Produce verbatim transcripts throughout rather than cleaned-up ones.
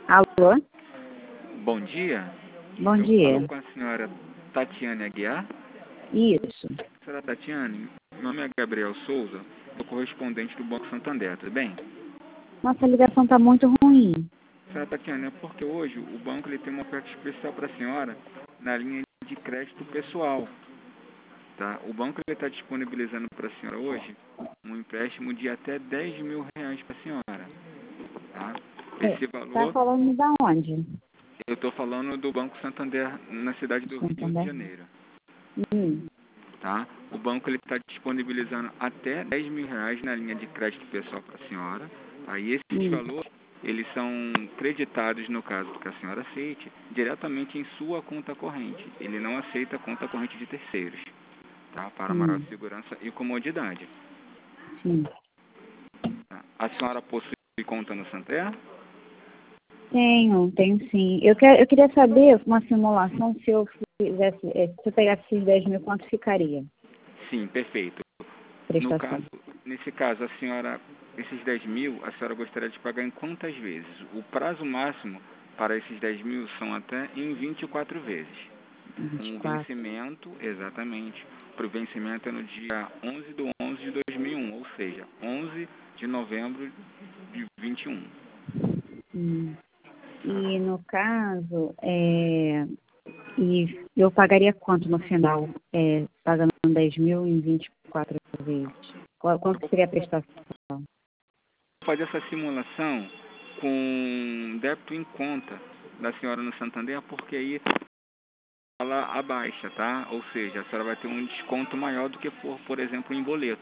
Alô? Bom dia. Bom Eu dia. falo com a senhora Tatiane Aguiar. Isso. Senhora Tatiane, meu nome é Gabriel Souza, sou correspondente do Banco Santander, tudo bem? Nossa ligação está muito ruim. Senhora Tatiane, é porque hoje o banco ele tem uma oferta especial para a senhora na linha de crédito pessoal. Tá? O banco está disponibilizando para a senhora hoje um empréstimo de até dez mil reais para a senhora. Tá? Esse Tá valor, falando da onde? eu estou falando do Banco Santander na cidade do Rio de Santander? Janeiro. Hum. Tá? O banco está disponibilizando até dez mil reais na linha de crédito pessoal para a senhora. Tá? E esses Hum. valores, eles são creditados, no caso que a senhora aceite, diretamente em sua conta corrente. Ele não aceita conta corrente de terceiros, tá? Para maior Hum. segurança e comodidade. Sim. Tá? A senhora possui conta no Santander? Tenho, tenho sim. Eu, quero, eu queria saber uma simulação se eu fizesse, eh, se eu pegasse esses dez mil, quanto ficaria? Sim, perfeito. No Prestação. caso, nesse caso, a senhora, esses dez mil, a senhora gostaria de pagar em quantas vezes? O prazo máximo para esses dez mil são até em vinte e quatro vezes. vinte e Com o quatro. vencimento, exatamente, para o vencimento é no dia onze de onze de dois mil e um, ou seja, onze de novembro de vinte e um. Hum. E no caso, é, e eu pagaria quanto no final? É, pagando dez mil em vinte e quatro vezes? Qual, quanto seria a prestação? Fazer essa simulação com débito em conta da senhora no Santander, porque aí ela abaixa, tá? Ou seja, a senhora vai ter um desconto maior do que for, por exemplo, em boleto.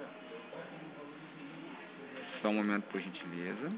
Só um momento, por gentileza.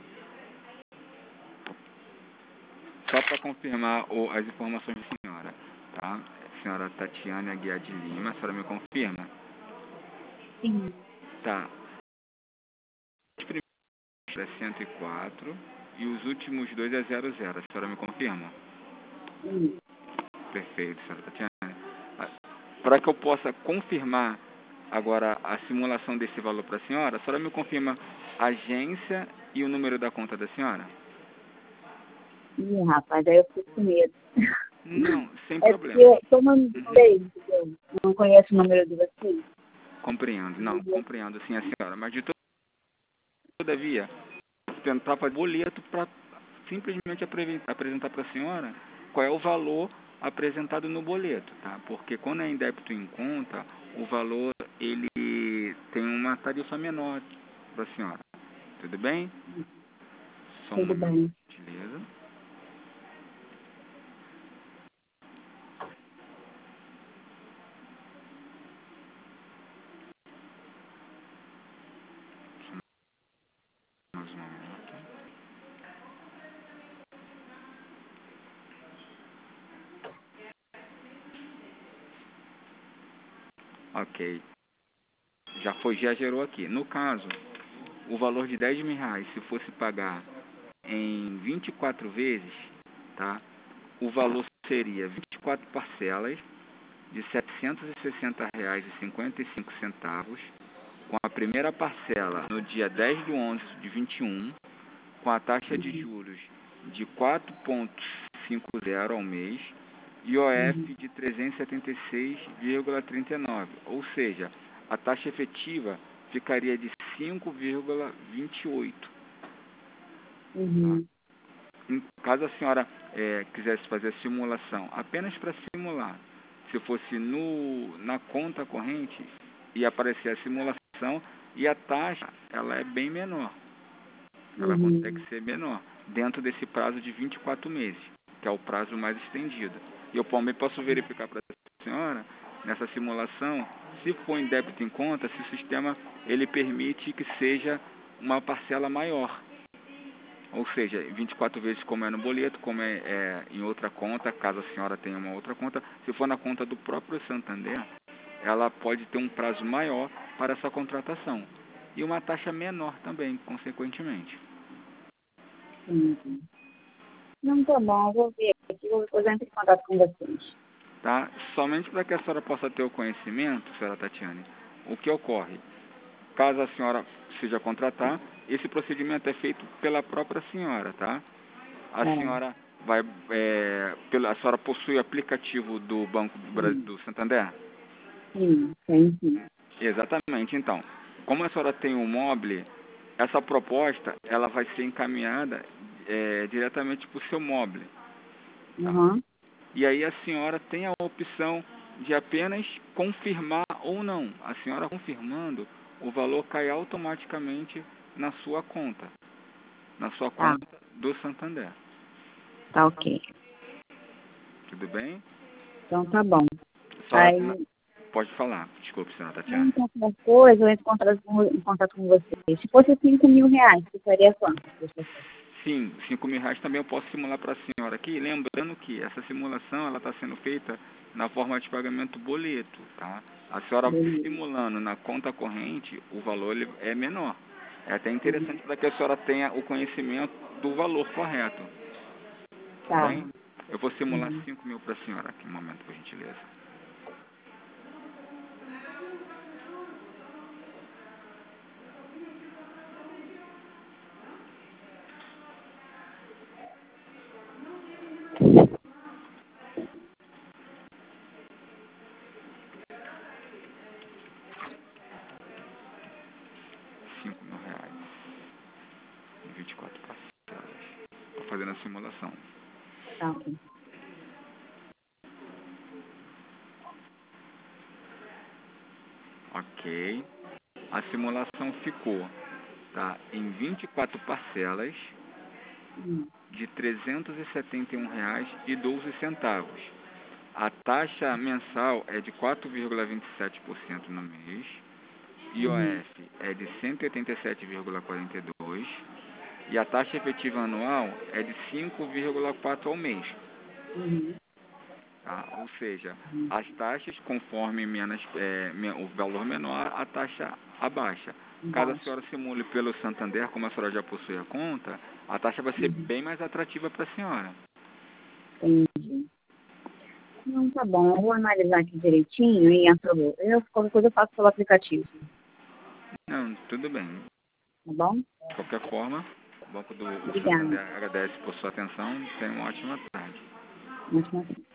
Só para confirmar o, as informações da senhora, tá? Senhora Tatiane Aguiar de Lima, a senhora me confirma? Sim. Tá. Os primeiros é cento e quatro e os últimos dois é zero zero. A senhora me confirma? Sim. Perfeito, senhora Tatiane. Para que eu possa confirmar agora a simulação desse valor para a senhora, a senhora me confirma a agência e o número da conta da senhora? Ih, rapaz, aí eu fico com medo. Não, sem É porque, problema. como eu não Uhum. sei, entendeu? Não conheço o número de vocês. Compreendo, não, compreendo sim a senhora, mas de todavia, tentar fazer boleto para simplesmente apresen- apresentar para a senhora qual é o valor apresentado no boleto, tá? Porque quando é em débito em conta, o valor ele tem uma tarifa menor para a senhora. Tudo bem? Só um Tudo momento, bem. por gentileza. Mais um momento. Ok. Já foi, já gerou aqui. No caso, o valor de dez mil reais, se fosse pagar em vinte e quatro vezes, tá? O valor seria vinte e quatro parcelas de setecentos e sessenta reais e cinquenta e cinco centavos, com a primeira parcela no dia dez de onze de vinte e um, com a taxa de Uhum. juros de quatro vírgula cinquenta ao mês e O F Uhum. de trezentos e setenta e seis vírgula trinta e nove, ou seja, a taxa efetiva ficaria de cinco vírgula vinte e oito. Tá? Uhum. Em caso a senhora é, quisesse fazer a simulação, apenas para simular, se fosse no, na conta corrente, ia aparecer a simulação e a taxa ela é bem menor. Ela consegue Uhum. ser menor, dentro desse prazo de vinte e quatro meses, que é o prazo mais estendido. E eu também posso verificar para a senhora, nessa simulação, se for em débito em conta, se o sistema ele permite que seja uma parcela maior. Ou seja, vinte e quatro vezes como é no boleto, como é, é em outra conta, caso a senhora tenha uma outra conta. Se for na conta do próprio Santander, ela pode ter um prazo maior para essa contratação. E uma taxa menor também, consequentemente. Uhum. Não, tá bom, eu vou ver aqui, vou depois eu entro em contato com vocês. Tá? Somente para que a senhora possa ter o conhecimento, senhora Tatiane, o que ocorre? Caso a senhora seja contratar, esse procedimento é feito pela própria senhora, tá? a É. senhora vai, é, pela, a senhora possui aplicativo do Banco do, Bra- Sim, do Santander? sim, tem sim. Exatamente. Então, como a senhora tem um mobile, essa proposta ela vai ser encaminhada é, diretamente para o seu mobile. Tá? Uhum. E aí a senhora tem a opção de apenas confirmar ou não. A senhora confirmando, o valor cai automaticamente na sua conta, na sua Tá, conta do Santander. tá ok. Tudo bem? Então tá bom. A senhora tem- Aí, pode falar. Desculpe, senhora se eu não Tatiana. encontro as coisas, eu entro em contato com, em contato com vocês. Se fosse cinco mil reais, você faria quanto? Sim, cinco mil reais também eu posso simular para a senhora aqui. Lembrando que essa simulação ela está sendo feita na forma de pagamento boleto, tá? A senhora Beleza. simulando na conta corrente, o valor ele é menor. É até Uhum. interessante para que a senhora tenha o conhecimento do valor correto, tá Tá. bem? Eu vou simular Uhum. cinco mil para a senhora aqui, um momento, por gentileza. Cinco mil reais em vinte e quatro parcelas. Estou fazendo a simulação. Tá ok. Ok. A simulação ficou, tá, em vinte e quatro parcelas Uhum. de trezentos e setenta e um reais e doze centavos. A taxa mensal é de quatro vírgula vinte e sete por cento no mês, I O Uhum. F é de cento e oitenta e sete vírgula quarenta e dois por cento e a taxa efetiva anual é de cinco vírgula quatro por cento ao mês. Uhum. Tá? Ou seja, Uhum. as taxas, conforme menos, é, me- o valor menor, a taxa abaixa. Caso a Embaixo. senhora simule pelo Santander, como a senhora já possui a conta, a taxa vai ser Uhum. bem mais atrativa para a senhora. Entendi. Não, tá bom. Eu vou analisar aqui direitinho e aprovou. Eu, qualquer coisa eu faço pelo aplicativo. Não, tudo bem. Tá bom? De qualquer forma, o Banco do Obrigada. Santander agradece por sua atenção. Tenha uma ótima tarde. Ótima tarde.